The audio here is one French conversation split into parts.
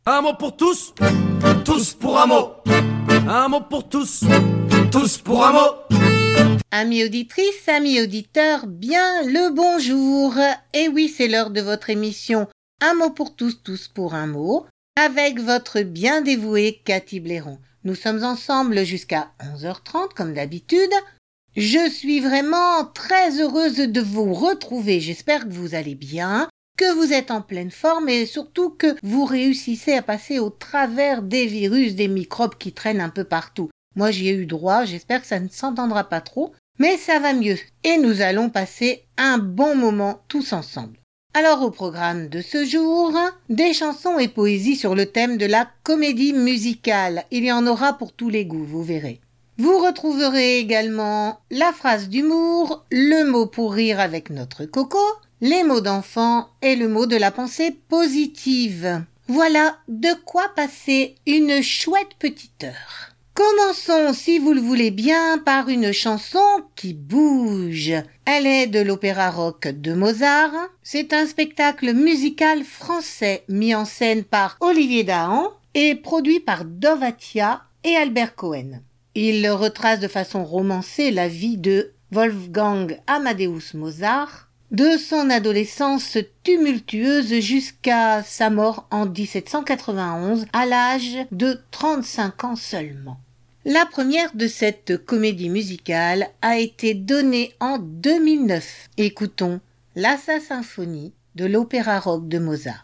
Un mot pour tous, tous pour un mot. Un mot pour tous, tous pour un mot. Amis auditrices, amis auditeurs, bien le bonjour. Et oui, c'est l'heure de votre émission Un mot pour tous, tous pour un mot, avec votre bien dévouée Cathy Blairon. Nous sommes ensemble jusqu'à 11h30 comme d'habitude. Je suis vraiment très heureuse de vous retrouver. J'espère que vous allez bien, que vous êtes en pleine forme et surtout que vous réussissez à passer au travers des virus, des microbes qui traînent un peu partout. Moi, j'y ai eu droit, j'espère que ça ne s'entendra pas trop, mais ça va mieux et nous allons passer un bon moment tous ensemble. Alors au programme de ce jour, des chansons et poésies sur le thème de la comédie musicale. Il y en aura pour tous les goûts, vous verrez. Vous retrouverez également la phrase d'humour, le mot pour rire avec notre Coco, les mots d'enfant et le mot de la pensée positive. Voilà de quoi passer une chouette petite heure. Commençons, si vous le voulez bien, par une chanson qui bouge. Elle est de l'opéra rock de Mozart. C'est un spectacle musical français mis en scène par Olivier Dahan et produit par Dovatia et Albert Cohen. Il retrace de façon romancée la vie de Wolfgang Amadeus Mozart, de son adolescence tumultueuse jusqu'à sa mort en 1791 à l'âge de 35 ans seulement. La première de cette comédie musicale a été donnée en 2009. Écoutons la symphonie de l'opéra rock de Mozart.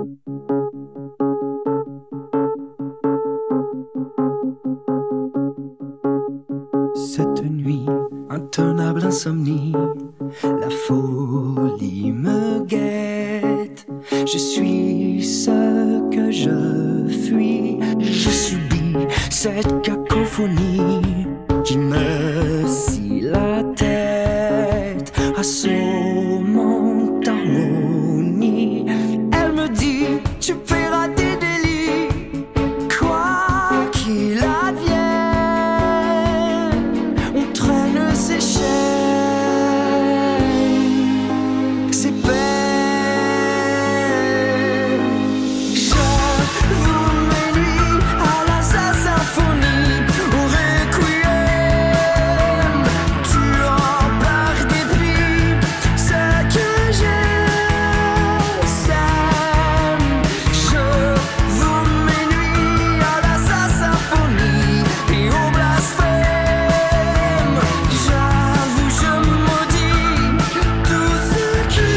Cette nuit, intenable insomnie, la folie me guette. Je suis ce que je fuis. Je subis cette cacophonie qui me scie la tête, assommante harmonie. Elle me dit, tu paieras tes délits, quoi qu'il advienne. On traîne ses chaînes, ses peines. J'avoue mes nuits à la symphonie, au requiem. Tu en par dépit, ce que j'aime. J'avoue mes nuits à la symphonie et au blasphème. J'avoue, je maudis tout ce qui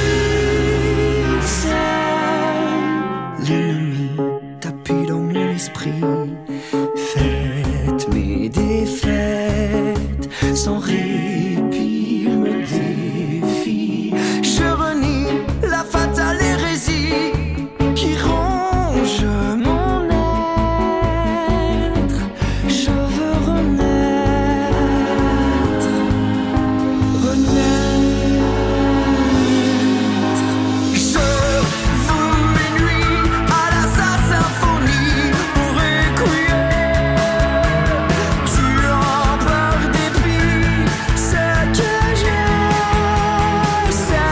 s'aime. L'ennemi tapis dans mon esprit, faites mes défaites sans répit, il me défie. Je renie la fatale hérésie qui ronge mon être. Je veux renaître, renaître. Je veux mes nuits à la symphonie, au requiem. Tu en par dépit, ce que j'aime.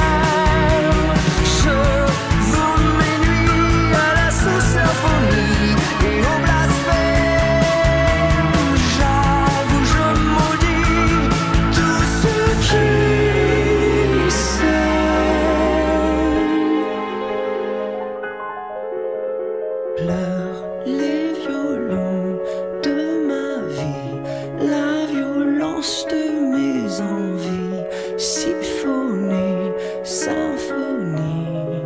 Je veux mes nuits à la symphonie et au blasphème. J'avoue, je maudis tout ce qui s'aime. Pleurent les violons de ma vie, la violence de mes envies, symphonie, symphonie.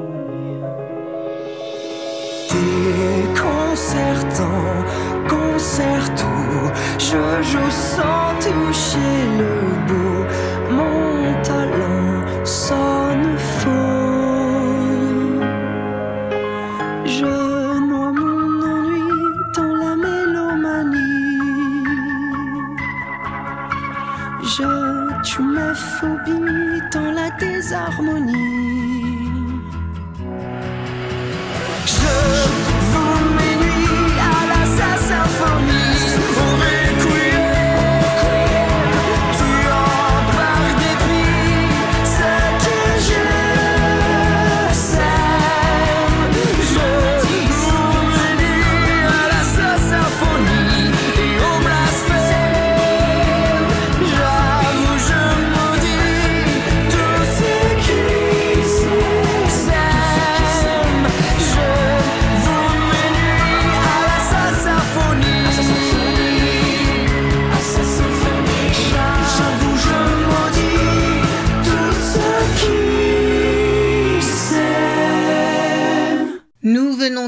Déconcertant, concerto, je joue sans toucher le bout. Mon talent sonne faux. Je noie mon ennui dans la mélomanie. Je tue mes phobies dans la désharmonie. Je veux mes nuits à la symphonie, au requiem. Tu en par dépit, ce que j'aime. Je veux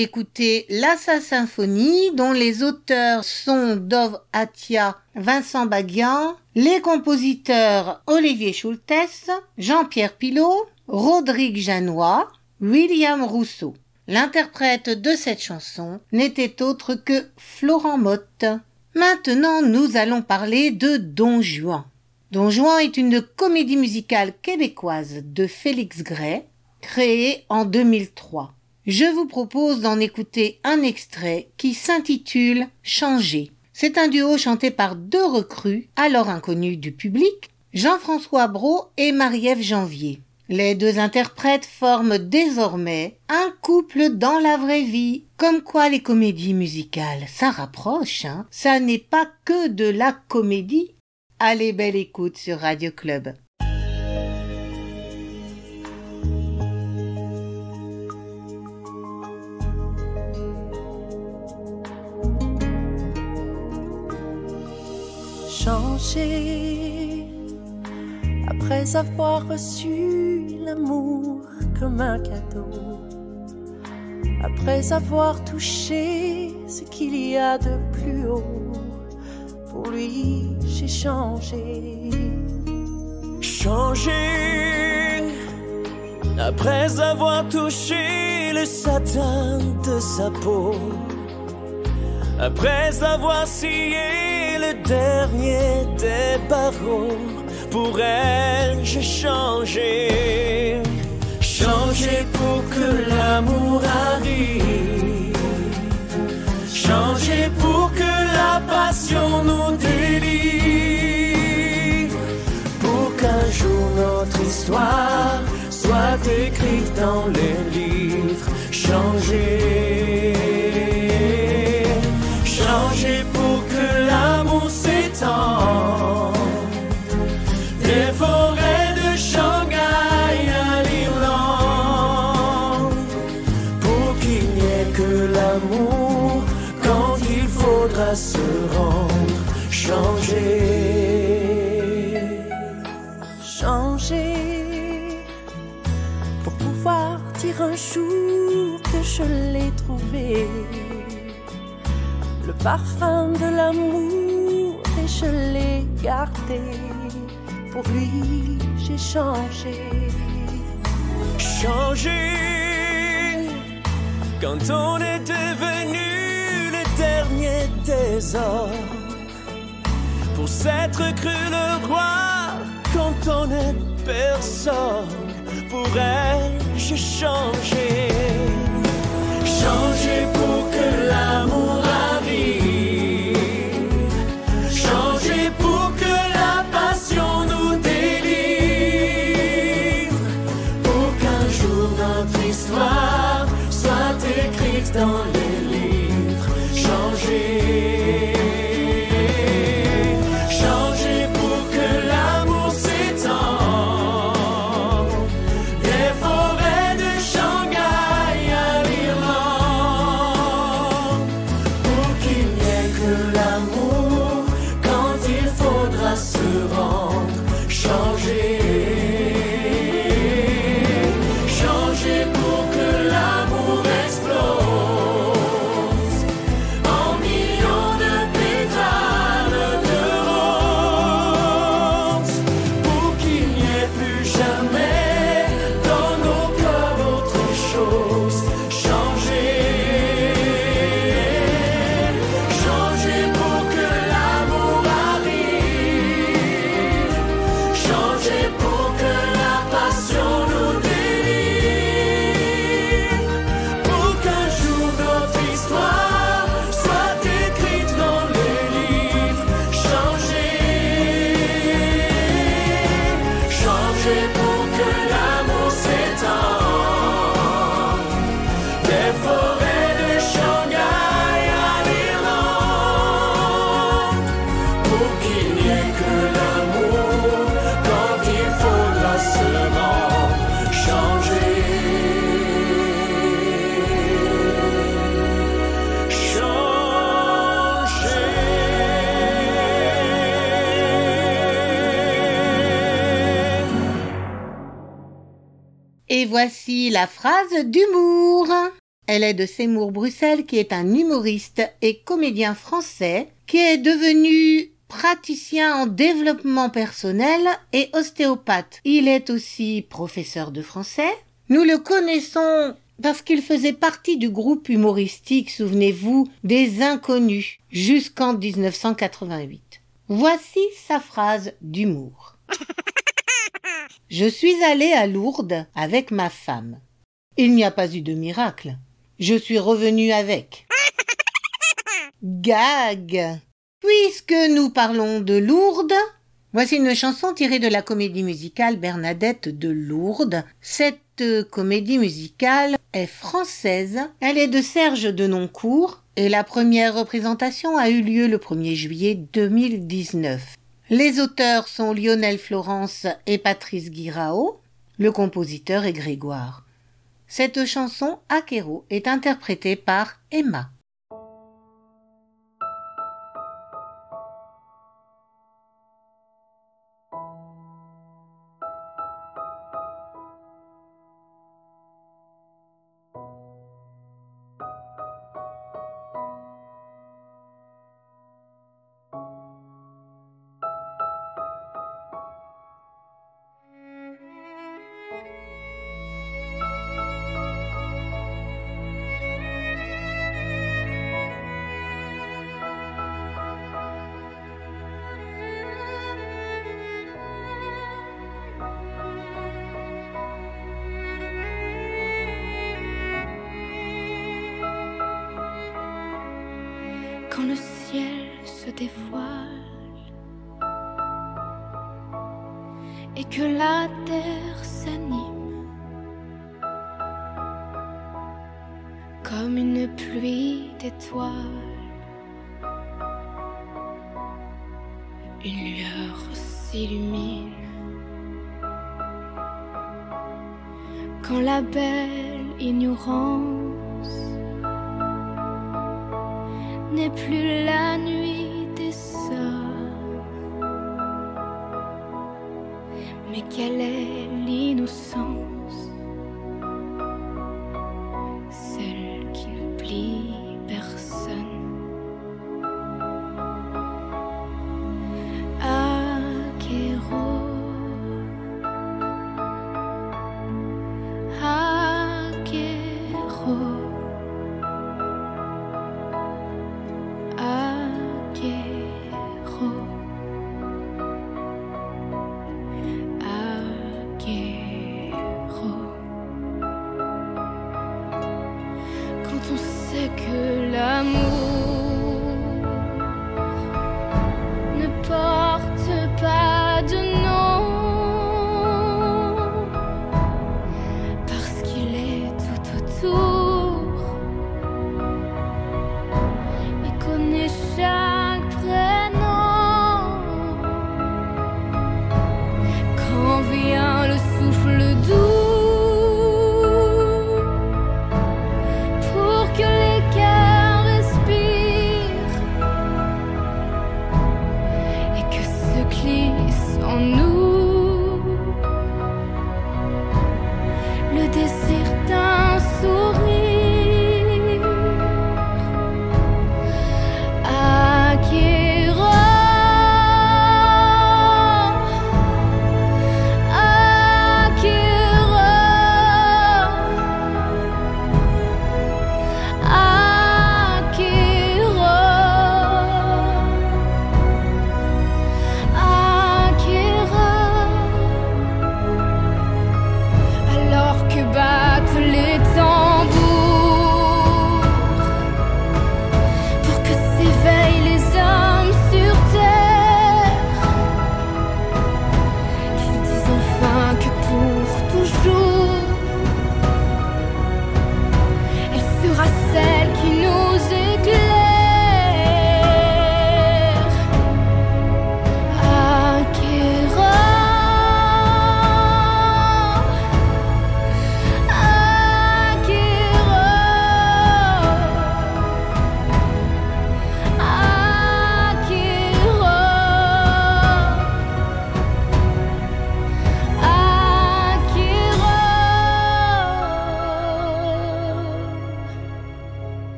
d'écouter La Symphonie, dont les auteurs sont Dov Atia, Vincent Baguian, les compositeurs Olivier Schultes, Jean-Pierre Pilot, Rodrigue Janois, William Rousseau. L'interprète de cette chanson n'était autre que Florent Motte. Maintenant, nous allons parler de Don Juan. Don Juan est une comédie musicale québécoise de Félix Gray, créée en 2003. Je vous propose d'en écouter un extrait qui s'intitule « Changer ». C'est un duo chanté par deux recrues, alors inconnus du public, Jean-François Brault et Marie-Ève Janvier. Les deux interprètes forment désormais un couple dans la vraie vie. Comme quoi les comédies musicales, ça rapproche, hein. Ça n'est pas que de la comédie. Allez, belle écoute sur Radio Club. Changer après avoir reçu l'amour comme un cadeau, après avoir touché ce qu'il y a de plus haut. Pour lui, j'ai changé. Changer après avoir touché le satin de sa peau, après avoir scié le dernier des barreaux. Pour elle, j'ai changé. Changer pour que l'amour arrive, changer pour que la passion nous délivre, pour qu'un jour notre histoire soit écrite dans les livres. Changer, changer pour que l'amour s'étende des forêts de Shanghai à l'Irlande, pour qu'il n'y ait que l'amour quand il faudra se rendre. Changer, Changer pour pouvoir dire un jour que je l'ai trouvé, le parfum de l'amour, et je l'ai gardé. Pour lui, j'ai changé. changer quand on est devenu le dernier des hommes, pour s'être cru le roi quand on est personne. Pour elle, j'ai changé. Changer pour que l'amour arrive, changer pour que la passion nous délivre, pour qu'un jour notre histoire soit écrite dans les livres. Changer, changer pour que l'amour s'étende des forêts de Shanghai à l'Irlande, pour qu'il n'y ait que l'amour quand il faudra se rendre. Changer, changer pour que l'amour explose en millions de pétales de rose, pour qu'il n'y ait plus jamais dans nos corps autre chose. Changer, changer pour que l'amour arrive, changer pour que la passion nous délivre, pour qu'un jour notre histoire soit écrite dans les livres. Changer, changer pour que l'amour s'étende des forêts de Shanghai à l'Irlande, pour qu'il n'y ait que l'amour quand il faudra se rendre. Changer, changer. Et voici la phrase d'humour. Elle est de Seymour Bruxelles, qui est un humoriste et comédien français, qui est devenu praticien en développement personnel et ostéopathe. Il est aussi professeur de français. Nous le connaissons parce qu'il faisait partie du groupe humoristique, souvenez-vous, des Inconnus, jusqu'en 1988. Voici sa phrase d'humour. Je suis allé à Lourdes avec ma femme. Il n'y a pas eu de miracle. Je suis revenu avec. Gag. Puisque nous parlons de Lourdes, voici une chanson tirée de la comédie musicale Bernadette de Lourdes. Cette comédie musicale est française. Elle est de Serge Denoncourt et la première représentation a eu lieu le 1er juillet 2019. Les auteurs sont Lionel Florence et Patrice Guirao. Le compositeur est Grégoire. Cette chanson, Akero, est interprétée par Emma. Quand le ciel se dévoile et que la terre s'anime comme une pluie d'étoiles, une lueur s'illumine. Quand la belle ignorance n'est plus la nuit des hommes, mais quelle est l'innocence, celle qui n'oublie personne. Akero, Akero. Quand on sait que l'amour ne porte pas de nom, parce qu'il est tout autour et connaît chaque prénom. Quand vient le souffle doux pour que les cœurs respirent,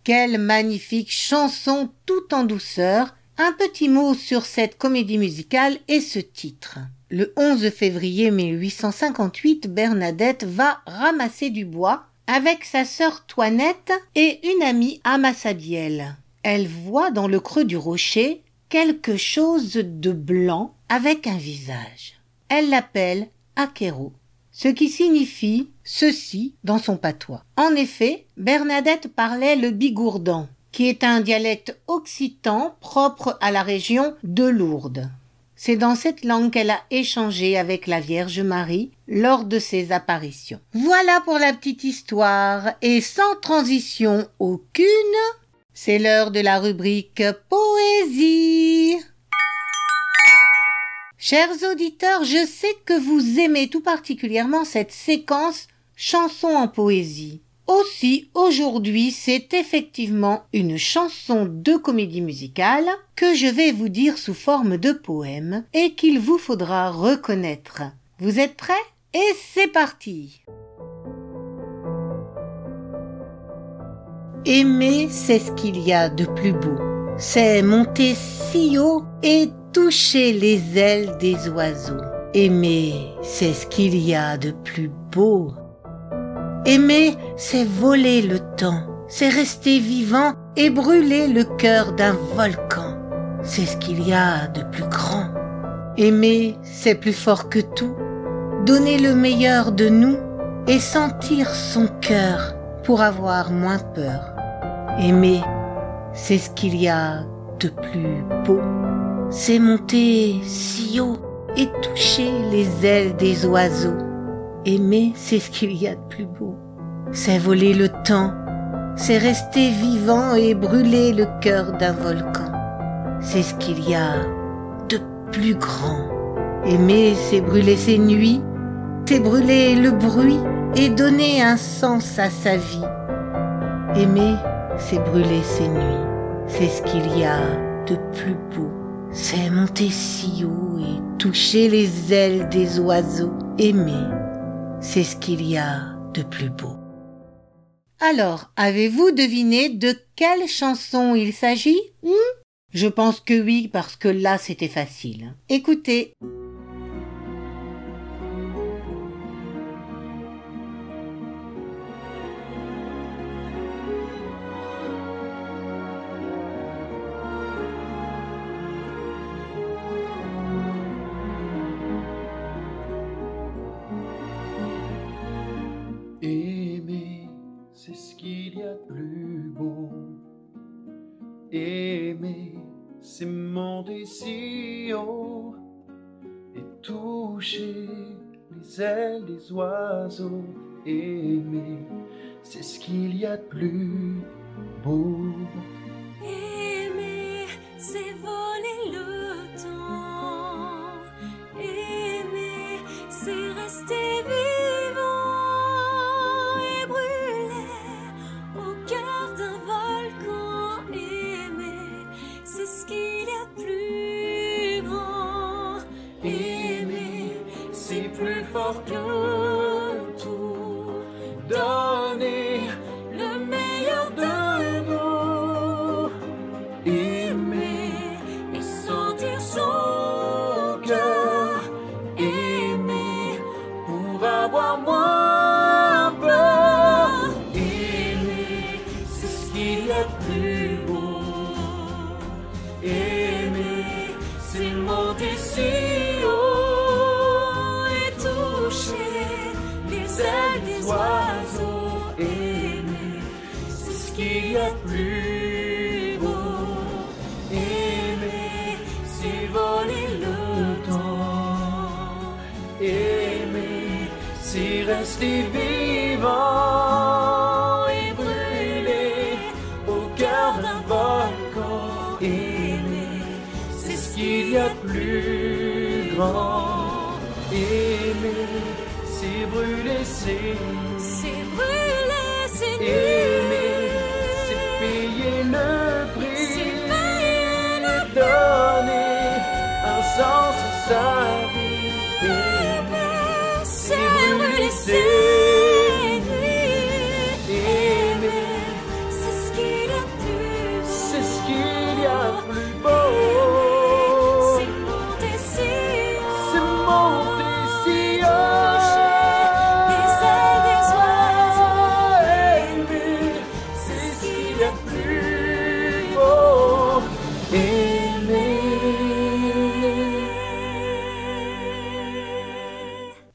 Quelle magnifique chanson tout en douceur. Un petit mot sur cette comédie musicale et ce titre. Le 11 février 1858, Bernadette va ramasser du bois avec sa sœur Toinette et une amie Amassabielle. Elle voit dans le creux du rocher quelque chose de blanc avec un visage. Elle l'appelle Akero, ce qui signifie ceci dans son patois. En effet, Bernadette parlait le bigourdan, qui est un dialecte occitan propre à la région de Lourdes. C'est dans cette langue qu'elle a échangé avec la Vierge Marie lors de ses apparitions. Voilà pour la petite histoire, et sans transition aucune, c'est l'heure de la rubrique Poésie. Chers auditeurs, je sais que vous aimez tout particulièrement cette séquence chansons en poésie. Aussi, aujourd'hui, c'est effectivement une chanson de comédie musicale que je vais vous dire sous forme de poème et qu'il vous faudra reconnaître. Vous êtes prêts? Et c'est parti! Aimer, c'est ce qu'il y a de plus beau. C'est monter si haut et toucher les ailes des oiseaux. Aimer, c'est ce qu'il y a de plus beau. Aimer, c'est voler le temps, c'est rester vivant et brûler le cœur d'un volcan. C'est ce qu'il y a de plus grand. Aimer, c'est plus fort que tout, donner le meilleur de nous et sentir son cœur pour avoir moins peur. Aimer, c'est ce qu'il y a de plus beau, c'est monter si haut et toucher les ailes des oiseaux. Aimer, c'est ce qu'il y a de plus beau. C'est voler le temps, c'est rester vivant et brûler le cœur d'un volcan. C'est ce qu'il y a de plus grand. Aimer, c'est brûler ses nuits, c'est brûler le bruit et donner un sens à sa vie. Aimer, c'est brûler ses nuits, c'est ce qu'il y a de plus beau. C'est monter si haut et toucher les ailes des oiseaux. Aimer, c'est ce qu'il y a de plus beau. Alors, avez-vous deviné de quelle chanson il s'agit? Je pense que oui, parce que là, c'était facile. Écoutez. Aimer, c'est ce qu'il y a de plus beau. Aimer, c'est monter si haut et toucher les ailes des oiseaux. Aimer, c'est ce qu'il y a de plus beau. Aimer, c'est voler le temps. Aimer, c'est rester vivant et brûler au cœur d'un volcan. Aimer, c'est ce qu'il y a de plus grand. Aimer, c'est plus fort que tout. Donner le meilleur de nous. Aimer et sentir son cœur. Aimer pour avoir moins peur. Aimer, c'est ce qu'il y a de plus beau. Aimer, c'est monter si haut et toucher les ailes des oiseaux. Aimer, c'est ce qu'il y a de plus beau. Aimer, c'est voler le temps. Aimer, c'est rester vivant et brûler au cœur d'un volcan. Aimer, c'est ce qu'il y a de plus grand. Aimer, c'est brûler C'est brûler ses nuits. Aimer, c'est payer le prix. C'est payer le Et donner un sens à sa vie. Aimer, c'est brûler ses c'est nuits. Aimer, C'est ce qu'il y a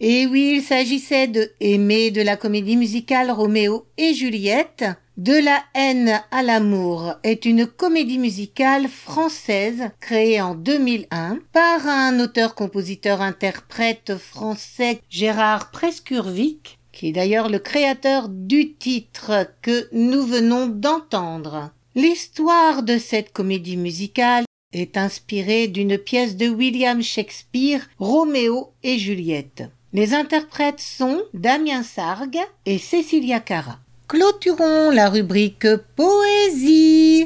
Et oui, il s'agissait de Aimer de la comédie musicale Roméo et Juliette. De la haine à l'amour est une comédie musicale française créée en 2001 par un auteur-compositeur-interprète français Gérard Prescurvic, qui est d'ailleurs le créateur du titre que nous venons d'entendre. L'histoire de cette comédie musicale est inspirée d'une pièce de William Shakespeare, Roméo et Juliette. Les interprètes sont Damien Sargue et Cécilia Cara. Clôturons la rubrique Poésie.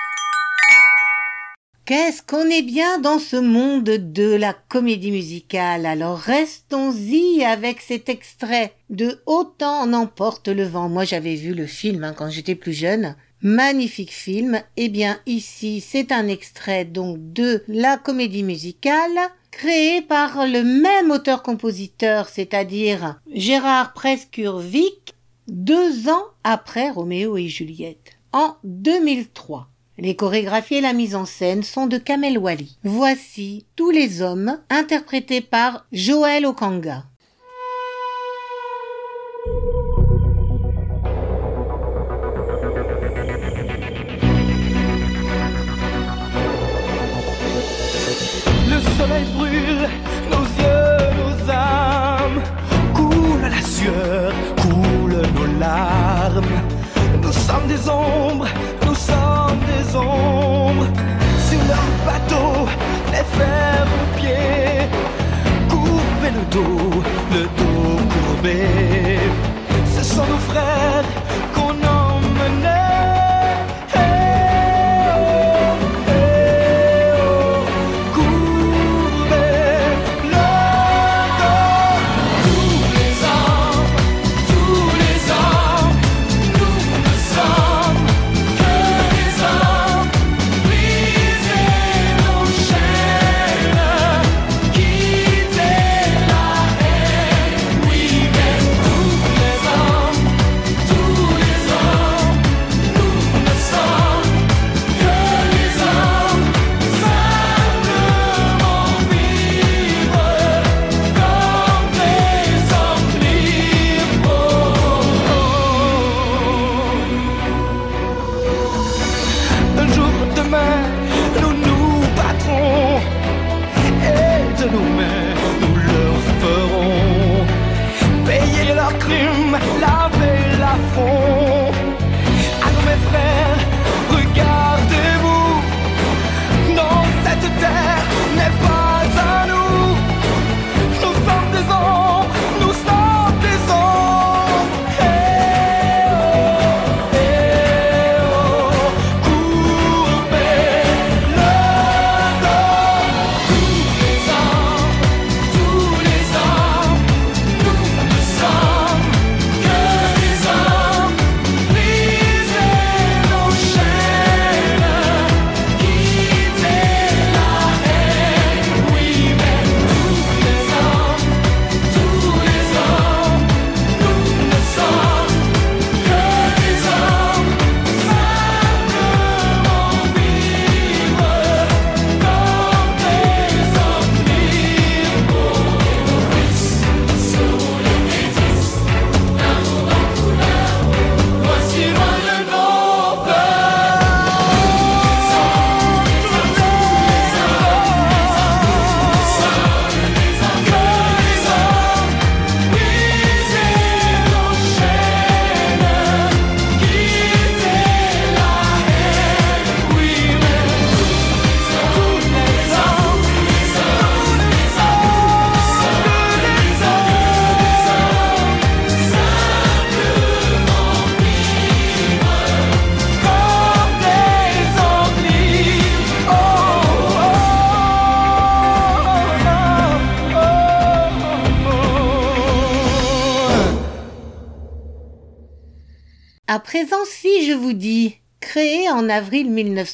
Qu'est-ce qu'on est bien dans ce monde de la comédie musicale. Alors restons-y avec cet extrait de Autant n'emporte le vent. Moi j'avais vu le film quand j'étais plus jeune. Magnifique film. Eh bien ici c'est un extrait donc de la comédie musicale créée par le même auteur-compositeur, c'est-à-dire Gérard Prescurvic, 2 ans après Roméo et Juliette, en 2003. Les chorégraphies et la mise en scène sont de Kamel Wally. Voici Tous les hommes, interprétés par Joël Okanga. Le soleil brûle nos yeux, nos âmes. Coule la sueur, coule nos larmes. Nous sommes des ombres, nous sommes des ombres. Sur leur bateau, les fers aux pieds. Courbez le dos courbé. Ce sont nos frères qu'on emmenait. À présent, si je vous dis créé en avril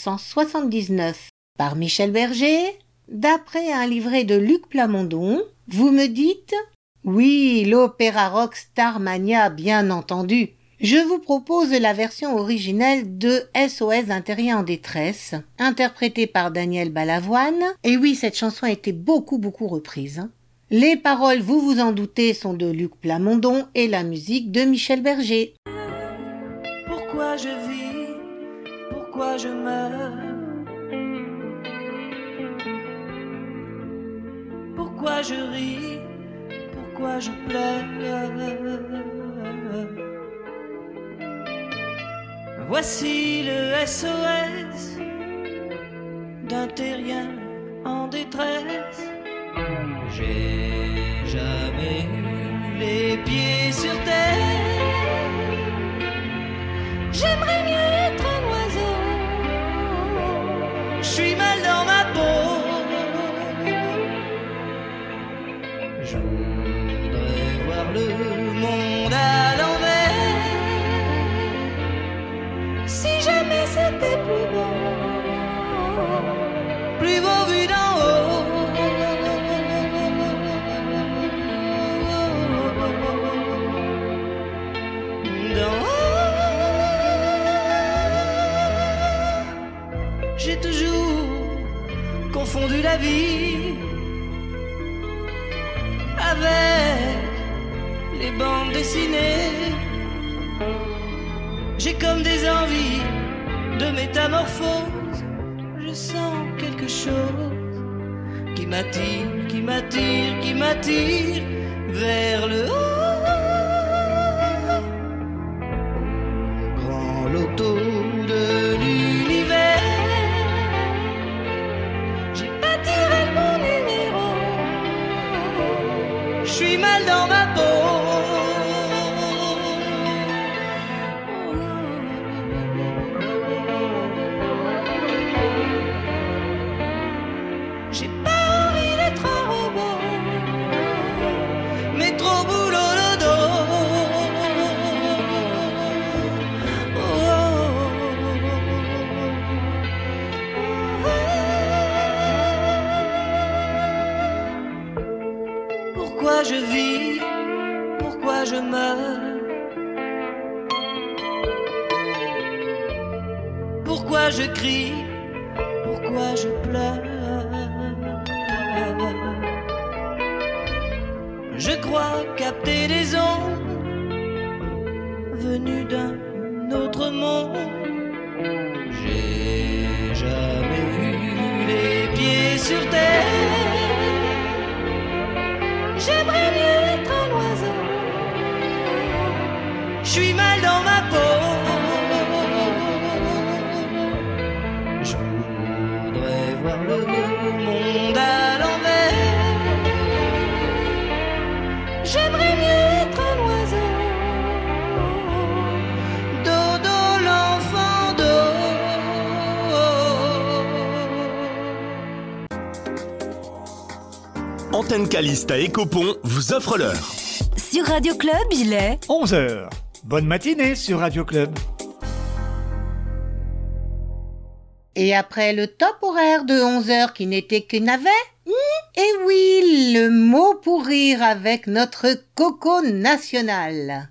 1979 par Michel Berger, d'après un livret de Luc Plamondon, vous me dites « Oui, l'opéra rock Starmania, bien entendu ». Je vous propose la version originelle de SOS d'un terrier en détresse, interprétée par Daniel Balavoine. Et oui, cette chanson a été beaucoup reprise. Les paroles, vous vous en doutez, sont de Luc Plamondon et la musique de Michel Berger. Pourquoi je vis, pourquoi je meurs, pourquoi je ris, pourquoi je pleure. Voici le SOS d'un terrien en détresse. J'ai jamais eu les pieds sur terre. J'aimerais mieux être un oiseau. Je suis mal dans ma peau. Je voudrais voir le monde à l'envers. Si jamais c'était plus beau vu d'en haut. J'ai toujours confondu la vie avec les bandes dessinées. J'ai comme des envies de métamorphose. Je sens quelque chose qui m'attire, qui m'attire, qui m'attire vers le haut. Au grand loto de l'univers. J'ai pas tiré le bon numéro. Je suis mal dans ma peau. Pourquoi je vis, pourquoi je meurs, pourquoi je crie, pourquoi je pleure. Je crois capter des ondes venues d'un autre monde. J'ai jamais eu les pieds sur terre. J'aimerais mieux être un oiseau. Je suis mal dans ma peau. Je voudrais voir le monde à l'envers. J'aimerais mieux être un oiseau. Dodo l'enfant d'eau. Antenne Caliste à Écopont vous offre l'heure. Sur Radio Club, il est 11h. Bonne matinée sur Radio Club. Et après le top horaire de 11h qui n'était que navet, et oui, le mot pour rire avec notre Coco national.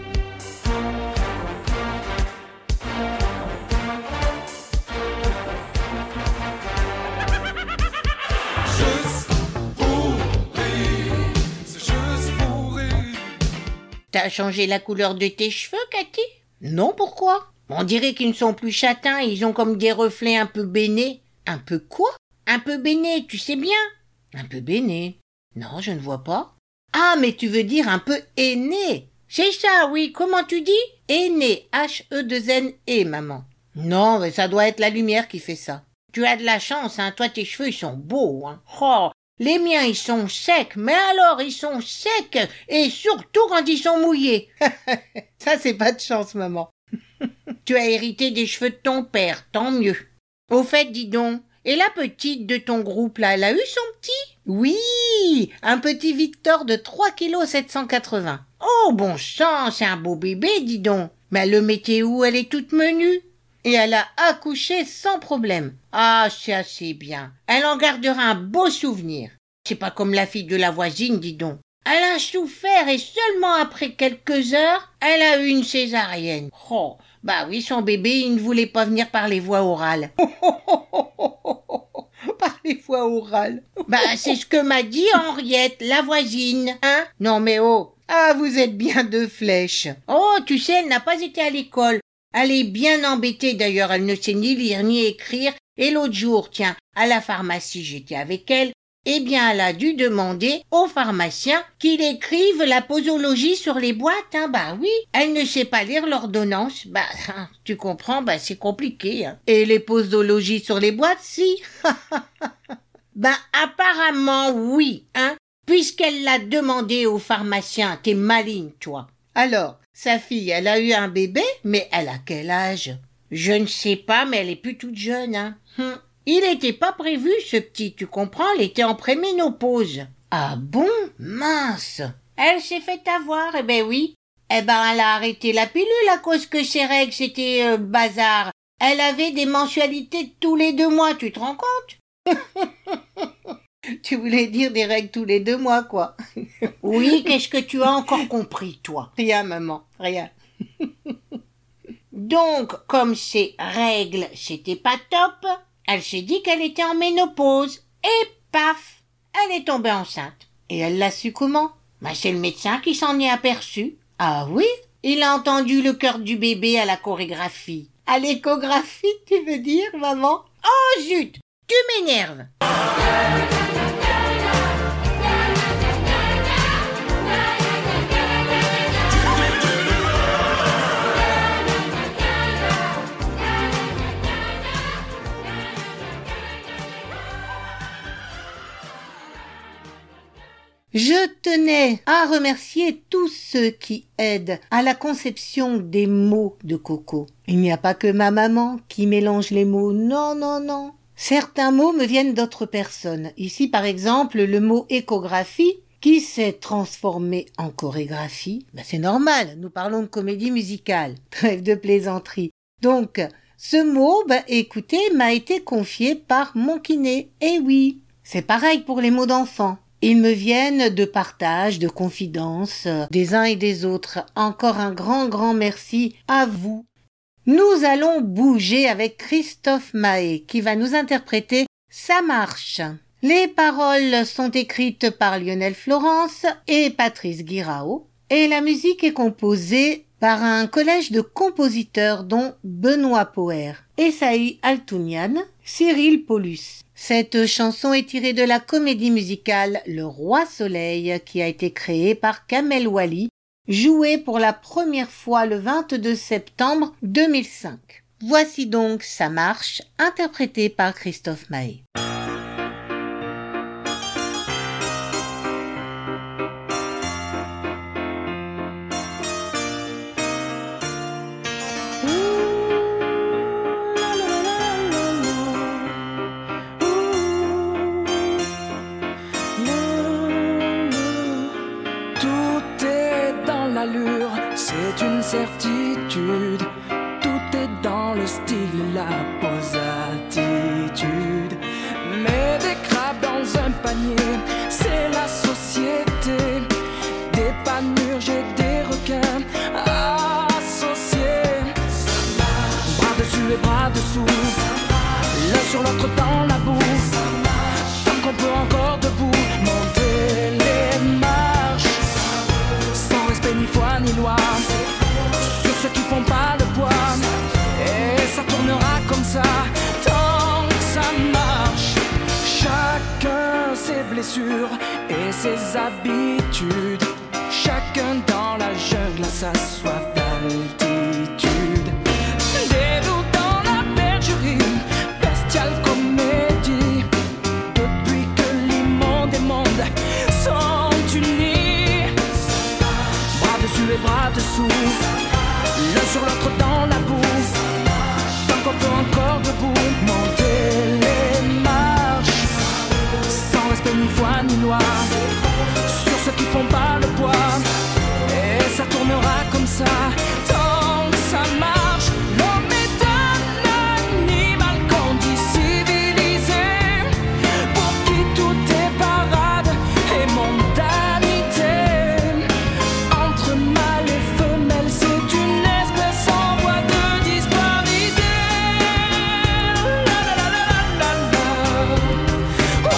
T'as changé la couleur de tes cheveux, Cathy? Non, pourquoi? On dirait qu'ils ne sont plus châtains, ils ont comme des reflets un peu bénés. Un peu quoi? Un peu bénés, tu sais bien. Un peu bénés. Non, je ne vois pas. Ah, mais tu veux dire un peu aîné. C'est ça, oui, comment tu dis? Aîné, H-E-2-N-E, maman. Non, mais ça doit être la lumière qui fait ça. Tu as de la chance, hein, toi tes cheveux ils sont beaux, hein. Oh, les miens ils sont secs, mais alors ils sont secs, et surtout quand ils sont mouillés. Ça c'est pas de chance, maman. Tu as hérité des cheveux de ton père, tant mieux. Au fait, dis donc, et la petite de ton groupe là, elle a eu son petit? Oui, un petit Victor de 3,780 kg. Oh bon sang, c'est un beau bébé, dis donc. Mais elle le mettait où? Elle est toute menue. Et elle a accouché sans problème. Ah, c'est assez bien. Elle en gardera un beau souvenir. C'est pas comme la fille de la voisine, dis donc. Elle a souffert et seulement après quelques heures, elle a eu une césarienne. Oh, bah oui, son bébé, il ne voulait pas venir par les voies orales. Par les voies voix orale. Bah, c'est ce que m'a dit Henriette, la voisine, hein? Non mais oh, ah, vous êtes bien deux flèches. Oh, tu sais, elle n'a pas été à l'école. Elle est bien embêtée d'ailleurs, elle ne sait ni lire ni écrire. Et l'autre jour, tiens, à la pharmacie, j'étais avec elle. Eh bien, elle a dû demander au pharmacien qu'il écrive la posologie sur les boîtes, hein. Bah oui, elle ne sait pas lire l'ordonnance. Bah, tu comprends, bah c'est compliqué, hein. Et les posologies sur les boîtes, si. Ben, apparemment, oui, hein, puisqu'elle l'a demandé au pharmacien. T'es maligne, toi. Alors, sa fille, elle a eu un bébé, mais elle a quel âge? Je ne sais pas, mais elle est plus toute jeune, hein. Il n'était pas prévu, ce petit, tu comprends, elle était en préménopause. Ah bon? Mince! Elle s'est fait avoir, eh ben oui. Eh ben, elle a arrêté la pilule à cause que ses règles, c'était bazar. Elle avait des mensualités tous les 2 mois, tu te rends compte? Tu voulais dire des règles tous les 2 mois, quoi. Oui, qu'est-ce que tu as encore compris, toi? Rien, maman, rien. Donc, comme ces règles, c'était pas top, elle s'est dit qu'elle était en ménopause. Et paf, elle est tombée enceinte. Et elle l'a su comment? Ben, c'est le médecin qui s'en est aperçu. Ah oui? Il a entendu le cœur du bébé à la chorégraphie. À l'échographie, tu veux dire, maman? Oh zut! Tu m'énerves! Je tenais à remercier tous ceux qui aident à la conception des mots de Coco. Il n'y a pas que ma maman qui mélange les mots, non, non, non. Certains mots me viennent d'autres personnes. Ici, par exemple, le mot échographie, qui s'est transformé en chorégraphie. Ben, c'est normal, nous parlons de comédie musicale. Trêve de plaisanterie. Donc, ce mot, écoutez, m'a été confié par mon kiné. Eh oui, c'est pareil pour les mots d'enfant. Ils me viennent de partage, de confidence, des uns et des autres. Encore un grand merci à vous. Nous allons bouger avec Christophe Mahé, qui va nous interpréter « Ça marche ». Les paroles sont écrites par Lionel Florence et Patrice Guirao, et la musique est composée par un collège de compositeurs dont Benoît Poher, Essaï Altounian, Cyril Paulus. Cette chanson est tirée de la comédie musicale Le Roi Soleil qui a été créée par Kamel Wally, jouée pour la première fois le 22 septembre 2005. Voici donc Ça marche, interprété par Christophe Mahé. C'est une certitude, tout est dans le style, la pose attitude. Mais des crabes dans un panier, c'est la société. Des panurges et des requins associés. Bras dessus et bras dessous, l'un sur l'autre dans la boue. Tant qu'on peut encore debout, monter les marches. Sans respect ni foi ni loi, sur ceux qui font pas le poids. Et ça tournera comme ça, tant que ça marche. Chacun ses blessures et ses habitudes. Chacun dans la jungle a sa soif d'altitude. Des loups dans la bergerie, bestiale comédie. Depuis que l'immonde et monde sont unis. Bras dessus et bras dessous, l'un sur l'autre dans la boue. Tant qu'on peut encore debout, monter les marches. Sans respect ni foi ni loi, sur ceux qui font pas le poids. Et ça tournera comme ça, tant que ça marche. L'homme est un animal qu'on dit civilisé, pour qui tout est parade et mondanité. Entre mâle et femelle, c'est une espèce en voie de disparité. La la la la la la.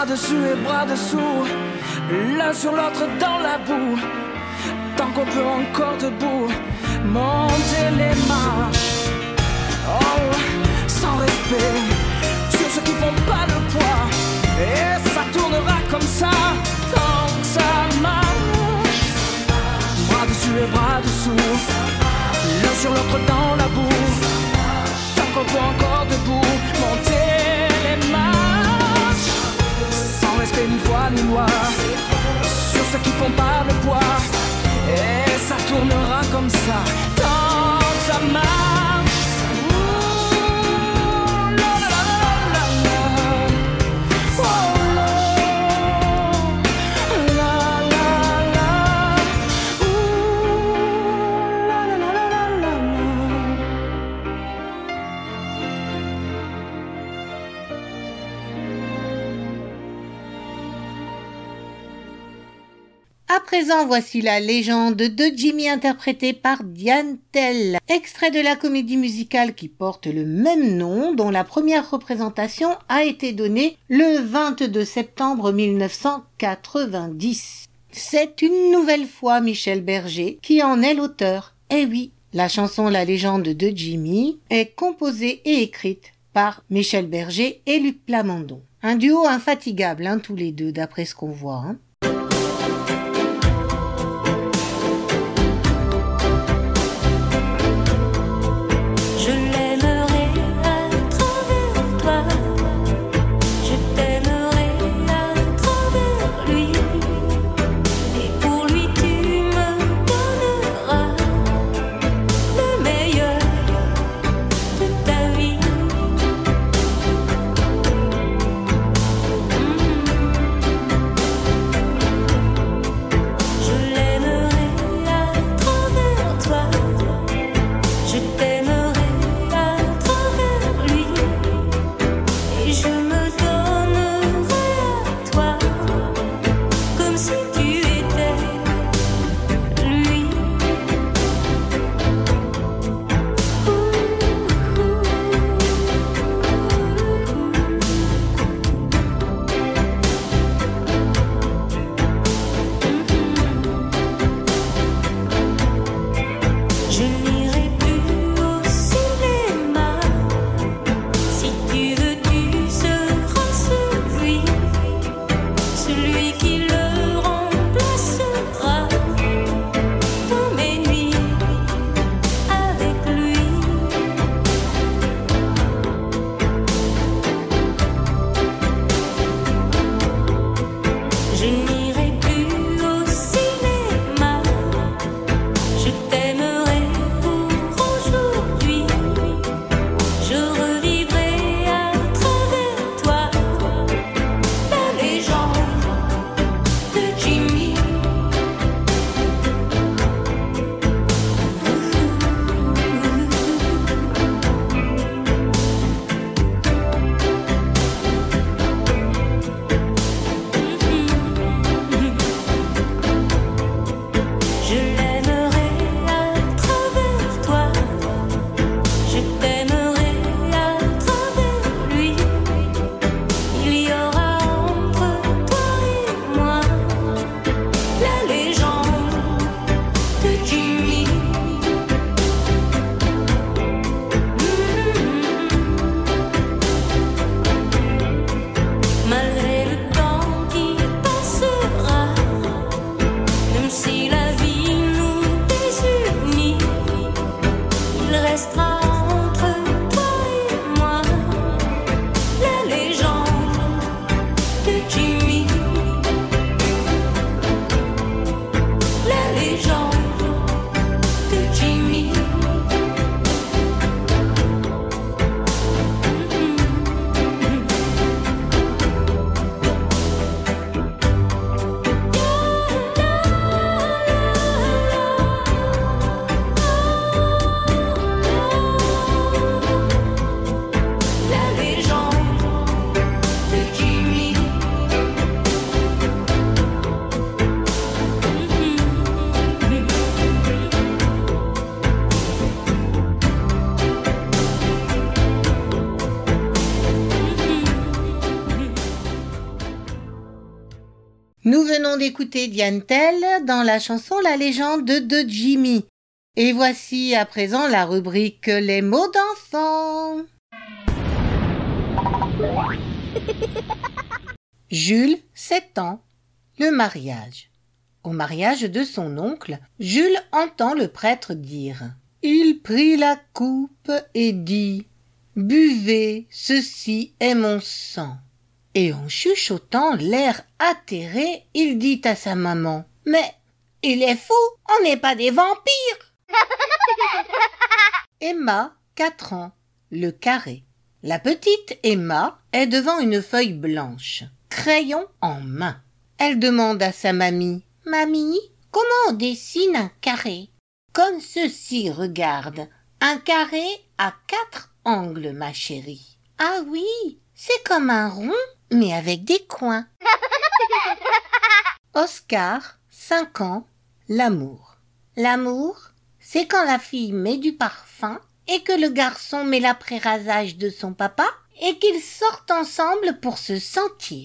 bras dessus et bras dessous, l'un sur l'autre dans la boue. Tant qu'on peut encore debout, monter les marches. Oh, sans respect, sur ceux qui font pas le poids. Et ça tournera comme ça, tant que ça marche. Bras dessus et bras dessous, l'un sur l'autre dans la boue. Tant qu'on peut encore debout, monter les marches. Sans respect ni foi ni loi, sur ceux qui font pas le poids. Et ça tournera comme ça, tant que ça marche. Ouh, la la la la la. Oh, la la la. Ouh, la la la la la la. À présent, voici la légende de Jimmy interprétée par Diane Tell, extrait de la comédie musicale qui porte le même nom, dont la première représentation a été donnée le 22 septembre 1990. C'est une nouvelle fois Michel Berger qui en est l'auteur. Eh oui, la chanson La légende de Jimmy est composée et écrite par Michel Berger et Luc Plamondon. Un duo infatigable, tous les deux, d'après ce qu'on voit. Nous venons d'écouter Diane Tell dans la chanson La légende de Jimmy. Et voici à présent la rubrique Les mots d'enfant. Jules, 7 ans. Le mariage. Au mariage de son oncle, Jules entend le prêtre dire « Il prit la coupe et dit « Buvez, ceci est mon sang ». Et en chuchotant, l'air atterré, il dit à sa maman « Mais il est fou, on n'est pas des vampires !» Emma, 4 ans. Le carré. La petite Emma est devant une feuille blanche, crayon en main. Elle demande à sa mamie « Mamie, comment on dessine un carré ?»« Comme ceci, regarde. Un carré à 4 angles, ma chérie. »« Ah oui, c'est comme un rond, mais avec des coins. » Oscar, 5 ans. L'amour. L'amour, c'est quand la fille met du parfum et que le garçon met l'après-rasage de son papa et qu'ils sortent ensemble pour se sentir.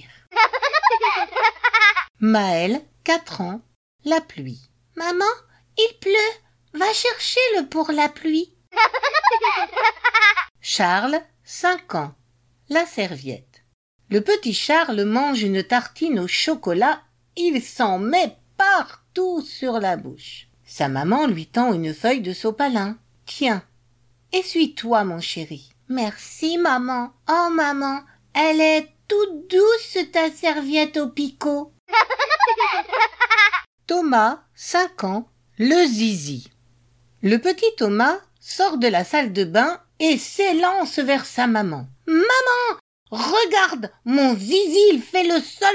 Maëlle, 4 ans. La pluie. Maman, il pleut. Va chercher-le pour la pluie. Charles, 5 ans. La serviette. Le petit Charles mange une tartine au chocolat. Il s'en met partout sur la bouche. Sa maman lui tend une feuille de sopalin. Tiens, essuie-toi, mon chéri. Merci, maman. Oh, maman, elle est toute douce, ta serviette au picot. Thomas, 5 ans, le zizi. Le petit Thomas sort de la salle de bain et s'élance vers sa maman. « Maman, regarde, mon zizi, il fait le soldat !»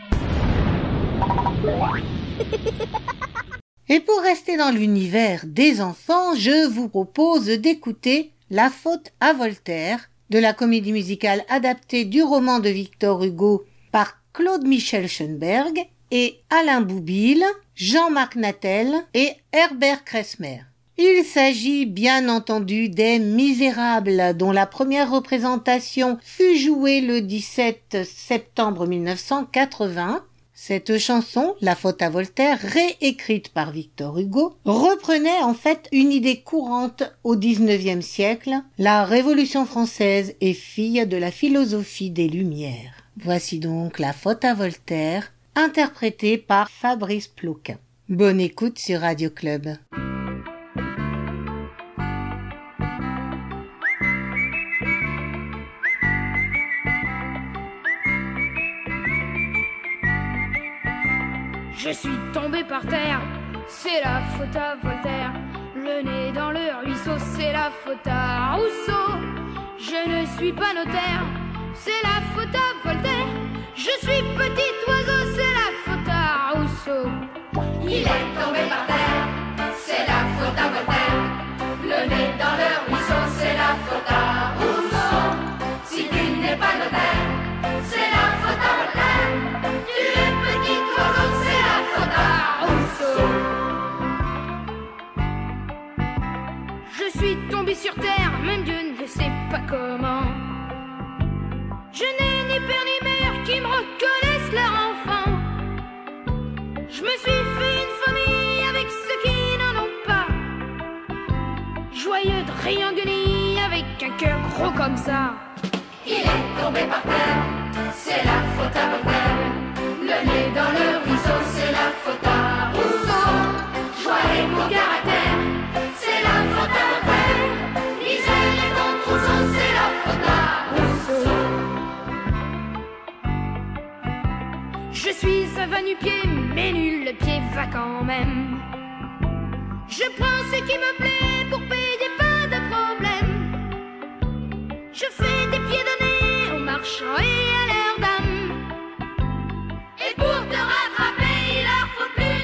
Et pour rester dans l'univers des enfants, je vous propose d'écouter La faute à Voltaire, de la comédie musicale adaptée du roman de Victor Hugo par Claude Michel Schoenberg et Alain Boublil, Jean-Marc Natel et Herbert Kresmer. Il s'agit bien entendu des Misérables, dont la première représentation fut jouée le 17 septembre 1980. Cette chanson, La faute à Voltaire, réécrite par Victor Hugo, reprenait en fait une idée courante au XIXe siècle. La Révolution française est fille de la philosophie des Lumières. Voici donc La faute à Voltaire, interprétée par Fabrice Ploquin. Bonne écoute sur Radio Club. Je suis tombé par terre, c'est la faute à Voltaire. Le nez dans le ruisseau, c'est la faute à Rousseau. Je ne suis pas notaire, c'est la faute à Voltaire. Je suis petit oiseau, c'est la faute à Rousseau. Il est tombé par terre, c'est la faute à Voltaire. Le nez dans le ruisseau, c'est la faute à Rousseau. Si tu n'es pas notaire, c'est la faute à Voltaire. Tu es petit oiseau, c'est la faute à Rousseau. Je suis tombé sur terre, même Dieu ne sait pas comment. Je n'ai ni père ni mère qui me reconnaissent leur enfant. Je me suis fait une famille avec ceux qui n'en ont pas. Joyeux de rien guenille avec un cœur gros comme ça. Il est tombé par terre, c'est la faute à Voltaire. Le nez dans le ruisseau, c'est la faute à Rousseau. Joie et beau caractère, c'est la faute à Voltaire. Misère et bon trousseau, c'est la faute à Rousseau. Je suis un va-nu-pied, mais nul le pied va quand même. Je prends ce qui me plaît pour payer pas de problème. Je fais des pieds de nez aux marchands et à leurs dames. Et pour te rattraper, il leur faut plus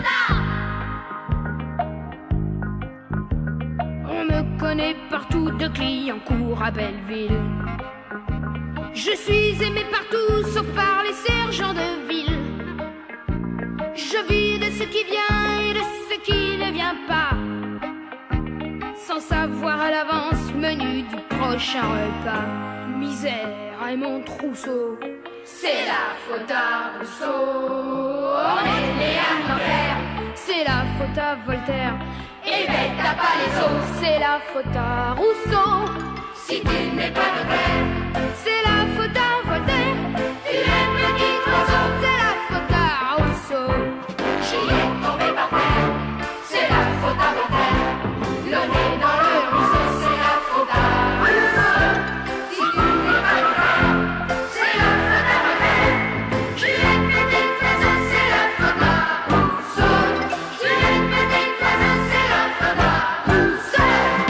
l'agenda. On me connaît partout de Clignancourt à Belleville. Je suis aimé partout sauf par les sergents de ville. Je vis de ce qui vient et de ce qui ne vient pas, sans savoir à l'avance menu du prochain repas. Misère et mon trousseau, C'est la faute à Rousseau, on est né à Nanterre. C'est la faute à Voltaire, et bête t'as pas les os. C'est la faute à Rousseau, si tu n'es pas notaire. C'est la faute à Voltaire, tu es petit oiseau. C'est la faute à Rousseau, j'y ai tombé par terre. C'est la faute à Voltaire, le nez dans le ruisseau. C'est la faute à Rousseau, si tu n'es pas notaire. C'est la faute à Voltaire, j'y ai petit oiseau. C'est la faute à Rousseau, j'y ai petit oiseau. C'est la faute à Rousseau.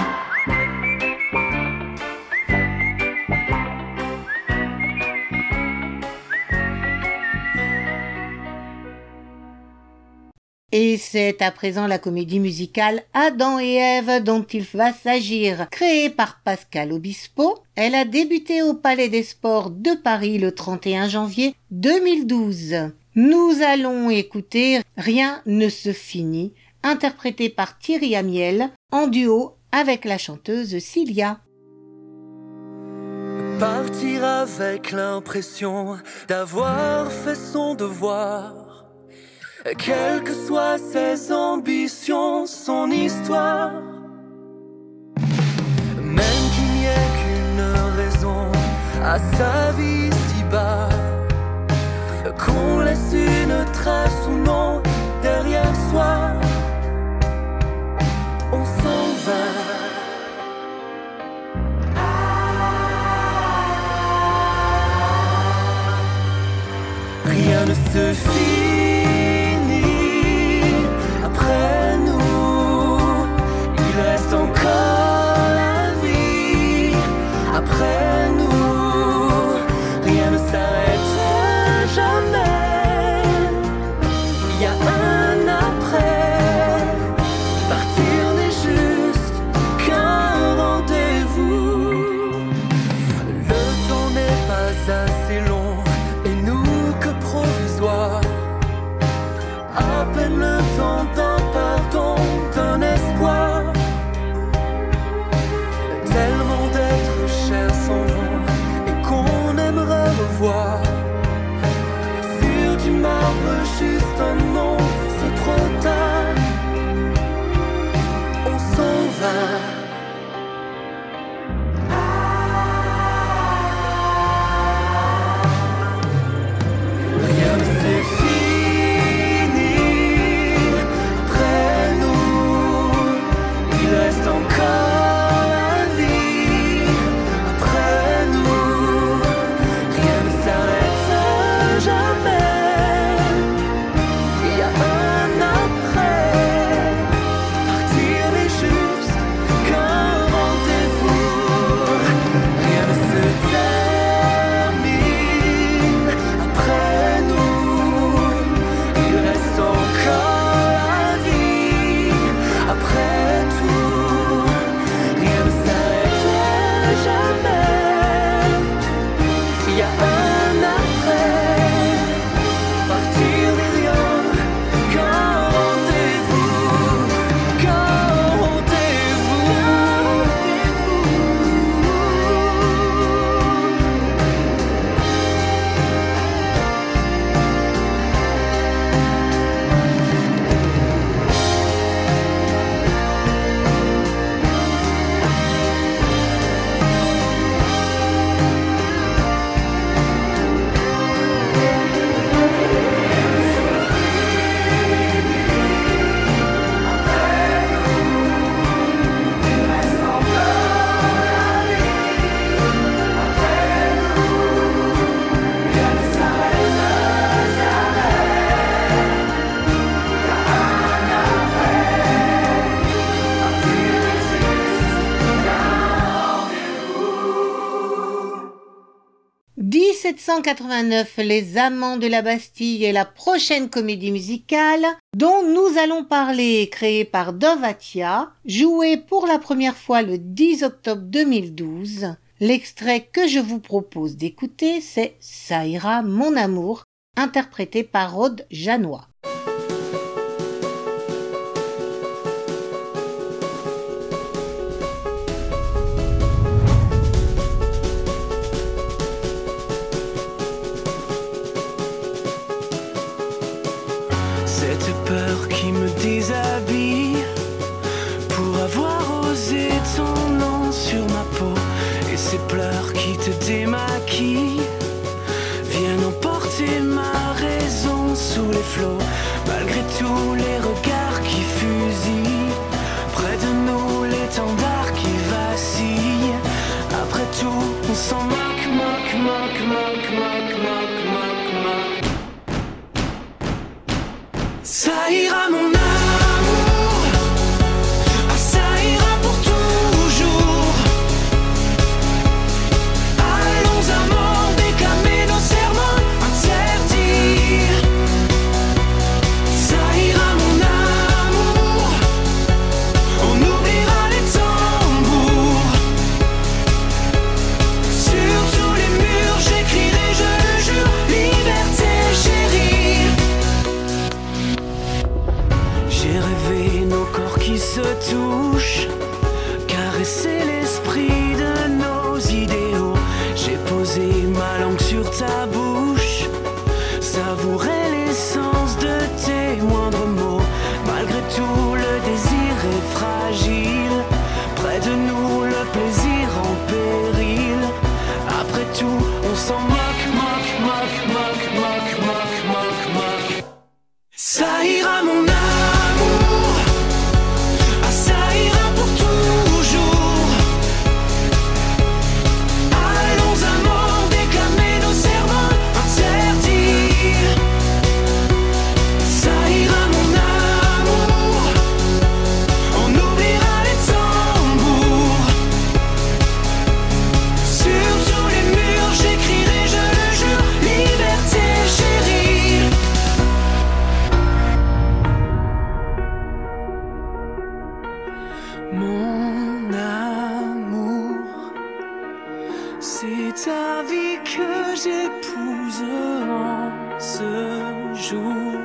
Et c'est à présent la comédie musicale Adam et Ève dont il va s'agir. Créée par Pascal Obispo, elle a débuté au Palais des Sports de Paris le 31 janvier 2012. Nous allons écouter Rien ne se finit, interprété par Thierry Amiel en duo avec la chanteuse Cilia. Partir avec l'impression d'avoir fait son devoir. Quelles que soient ses ambitions, son histoire. Même qu'il n'y ait qu'une raison à sa vie si bas, qu'on laisse une trace ou non derrière soi, on s'en va. Rien ne se finit. Après nous, il reste encore la vie. Après nous, rien ne s'arrête jamais. Il y a un après. Partir n'est juste qu'un rendez-vous. Le temps n'est pas assez long et nous que provisoire. À peine le temps d'un pardon, d'un espoir. Tellement d'êtres chers s'en vont et qu'on aimerait revoir. Sur du marbre, juste un nom, c'est trop tard. On s'en va. Rien ne s'est fini. « 1789, Les Amants de la Bastille est la prochaine comédie musicale dont nous allons parler, créée par Dov Atia, jouée pour la première fois le 10 octobre 2012. L'extrait que je vous propose d'écouter, c'est « Ça ira mon amour », interprété par Aude Janois. Cette peur qui me déshabille pour avoir osé ton nom sur ma peau. Et ces pleurs qui te démaquillent viennent emporter ma raison sous les flots. Malgré tous les regards qui fusillent, près de nous l'étendard qui vacille. Après tout, on s'en moque, moque, moque, moque, moque, moque, moque, moque. Ça ira mon amour, ah ça ira pour toujours. Allons amants, déclamer nos serments interdits. Ça ira mon amour, on oubliera les tambours. Sur tous les murs j'écrirai, je le jure, liberté chérie. J'ai rêvé nos corps qui se touchent, caresser l'esprit de nos idéaux. J'ai posé ma langue sur ta bouche, savourer l'essence de tes moindres mots. Malgré tout le désir est fragile, près de nous le plaisir en péril. Après tout on s'en moque, moque, moque, moque, moque, moque, moque, moque. Ça ira mon amour, ah ça ira pour toujours. Allons amants, déclamer nos serments interdits. Ça ira mon amour, on oubliera les tambours. Sur tous les murs j'écrirai, je le jure, liberté chérie. Mon amour, c'est ta vie que j'épouse en ce jour.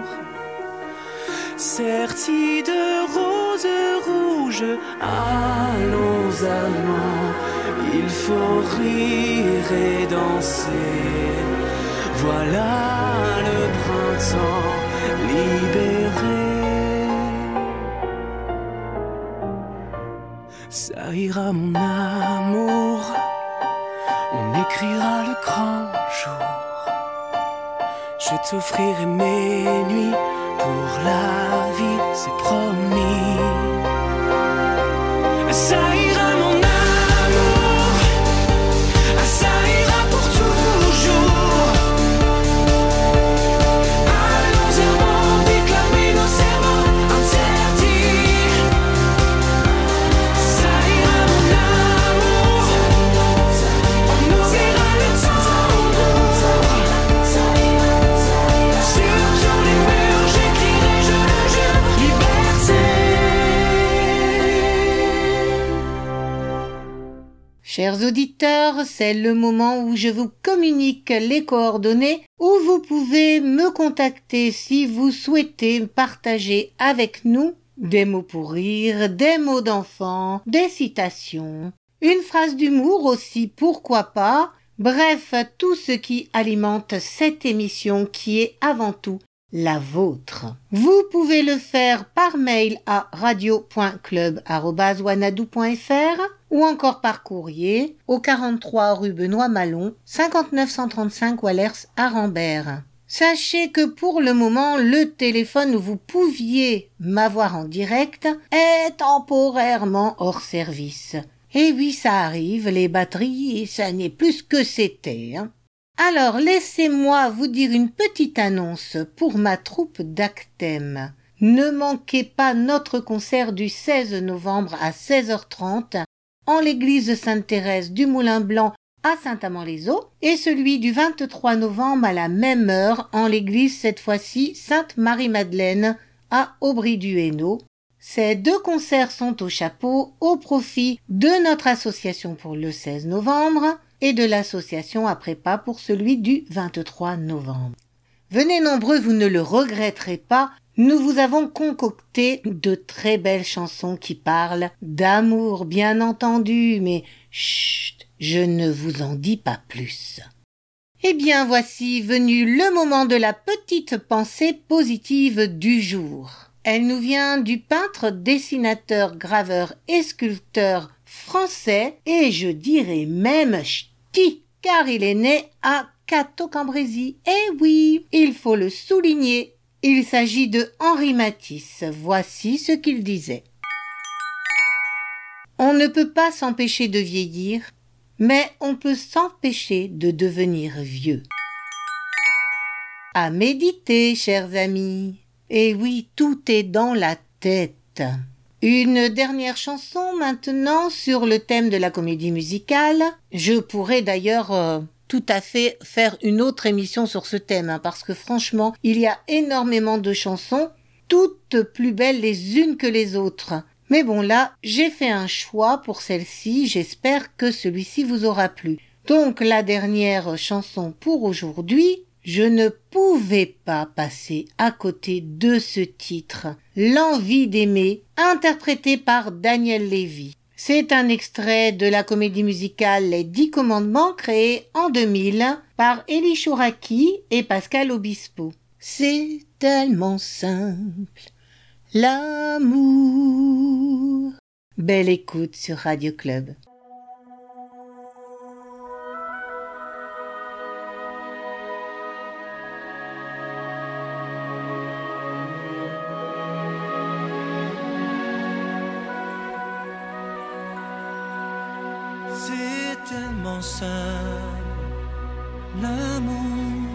Sertie de roses rouges, allons amants, il faut rire et danser. Voilà le printemps libéré. Ça ira mon amour, on écrira le grand jour. Je t'offrirai mes nuits pour la vie, c'est promis. Ça ira mon amour, ça ira pour toujours. Allons amants, déclamer nos serments interdits. Ça ira mon amour, on oubliera les tambours. Sur tous les murs j'écrirai, je le jure, liberté. Chers auditeurs, c'est le moment où je vous communique les coordonnées où vous pouvez me contacter si vous souhaitez partager avec nous des mots pour rire, des mots d'enfant, des citations, une phrase d'humour aussi, pourquoi pas, bref, tout ce qui alimente cette émission qui est avant tout la vôtre. Vous pouvez le faire par mail à radio.club@wanadoo.fr ou encore par courrier au 43 rue Benoît Malon, 59 135 Wallers à Rambert. Sachez que pour le moment, le téléphone où vous pouviez m'avoir en direct est temporairement hors service. Et oui, ça arrive, les batteries, ça n'est plus ce que c'était, hein. Alors, laissez-moi vous dire une petite annonce pour ma troupe d'Actem. Ne manquez pas notre concert du 16 novembre à 16h30 en l'église Sainte-Thérèse du Moulin-Blanc à Saint-Amand-les-Eaux et celui du 23 novembre à la même heure en l'église cette fois-ci Sainte-Marie-Madeleine à Aubry-du-Hainaut. Ces deux concerts sont au chapeau au profit de notre association pour le 16 novembre et de l'association à prépa pour celui du 23 novembre. Venez nombreux, vous ne le regretterez pas, nous vous avons concocté de très belles chansons qui parlent d'amour, bien entendu, mais chut, je ne vous en dis pas plus. Eh bien, voici venu le moment de la petite pensée positive du jour. Elle nous vient du peintre, dessinateur, graveur et sculpteur français, et je dirais même ch'ti, car il est né à Cateau-Cambrésis. Eh oui, il faut le souligner. Il s'agit de Henri Matisse. Voici ce qu'il disait. On ne peut pas s'empêcher de vieillir, mais on peut s'empêcher de devenir vieux. À méditer, chers amis. Et oui, tout est dans la tête. Une dernière chanson maintenant sur le thème de la comédie musicale. Je pourrais d'ailleurs tout à fait faire une autre émission sur ce thème, parce que franchement, il y a énormément de chansons, toutes plus belles les unes que les autres. Mais bon, là, j'ai fait un choix pour celle-ci, j'espère que celui-ci vous aura plu. Donc, la dernière chanson pour aujourd'hui, je ne pouvais pas passer à côté de ce titre, L'envie d'aimer, interprété par Daniel Lévy. C'est un extrait de la comédie musicale Les 10 Commandements, créée en 2000 par Elie Chouraki et Pascal Obispo. C'est tellement simple, l'amour. Belle écoute sur Radio Club. C'est tellement simple, l'amour,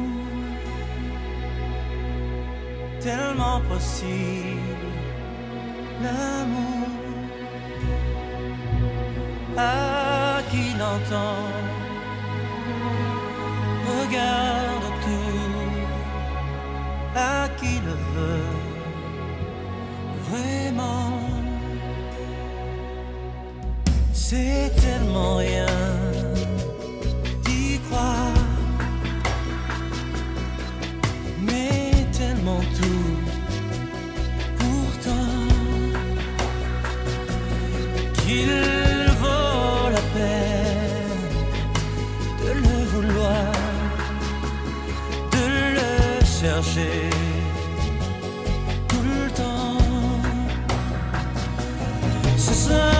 tellement possible, l'amour, à qui l'entend, regarde tout, à qui le veut, vraiment. C'est tellement rien d'y croire, mais tellement tout pourtant qu'il vaut la peine de le vouloir, de le chercher tout le temps. Ce sera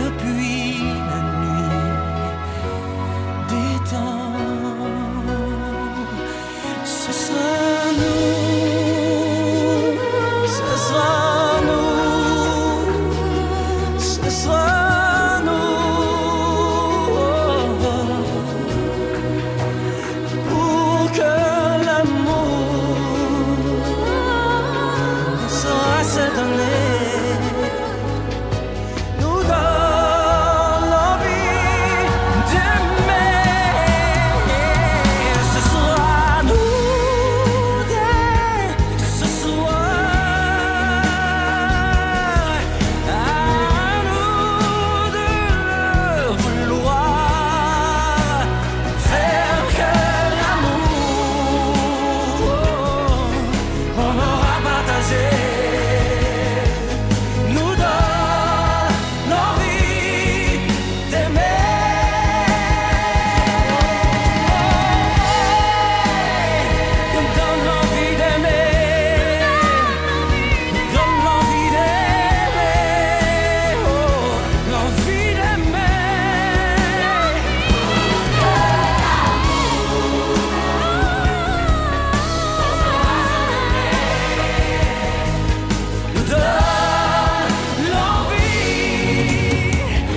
Depuis la nuit des temps. Ce sera nous, ce sera nous, ce sera nous, pour que l'amour sera cette année nous donne l'envie d'aimer. Ce sera nous dès ce soir, à nous de vouloir faire que l'amour on aura partagé nous donne l'envie d'aimer. Nous donne l'envie d'aimer. Nous donne l'envie d'aimer. Oh, l'envie nous donne l'envie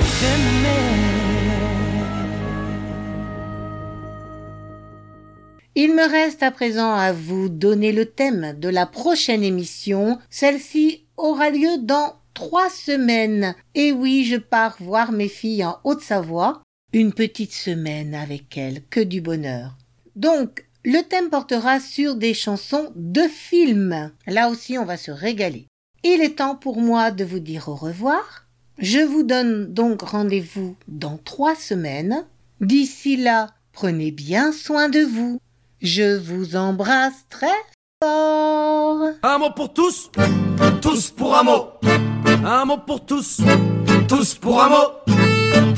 d'aimer. Il me reste à présent à vous donner le thème de la prochaine émission. Celle-ci aura lieu dans 3 semaines. Et oui, je pars voir mes filles en Haute-Savoie. Une petite semaine avec elles, que du bonheur. Donc, le thème portera sur des chansons de films. Là aussi, on va se régaler. Il est temps pour moi de vous dire au revoir. Je vous donne donc rendez-vous dans 3 semaines. D'ici là, prenez bien soin de vous. Je vous embrasse très fort. Un mot pour tous, tous pour un mot. Un mot pour tous, tous pour un mot.